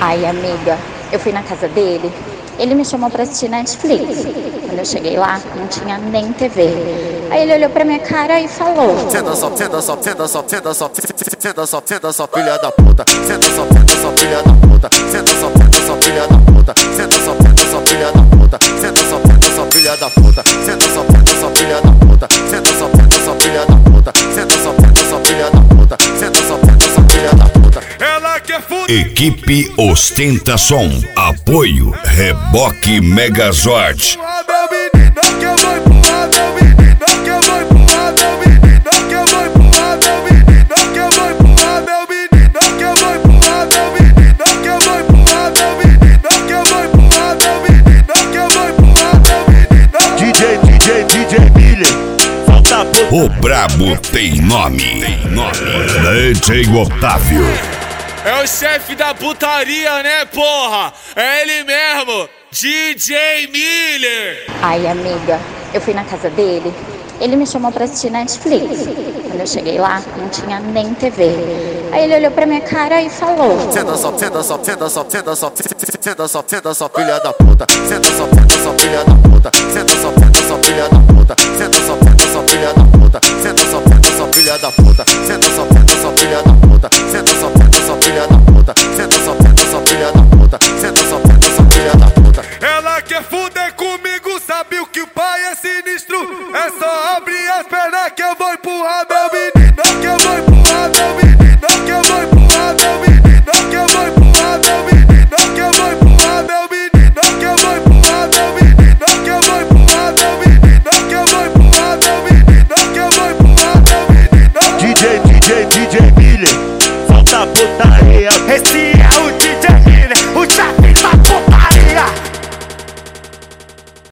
Ai, amiga, eu fui na casa dele, ele me chamou pra assistir Netflix. Quando eu cheguei lá, não tinha nem TV. Aí ele olhou pra minha cara e falou: Senta só, senta só, senta só, senta só, senta só, senta só, filha da puta. Senta só, filha da puta. Senta só, filha da puta. Senta só, filha da puta. Senta só, filha da puta. Senta só, filha da puta. Senta só, filha da puta. Senta só, filha da puta. Senta só, filha da puta. Ela quer fuder. Equipe Ostentação. Apoio Reboque Megazord. DJ Miller, falta pouco. O brabo tem nome. DJ Otávio. É o chefe da putaria, né, porra? É ele mesmo, DJ Miller. Ai, amiga, eu fui na casa dele, ele me chamou pra assistir Netflix. Quando eu cheguei lá, não tinha nem TV. Aí ele olhou pra minha cara e falou: Senta só, senta só, senta só, senta só, senta só, senta só, filha da puta. Senta só, filha da puta. Senta só, filha da puta. Senta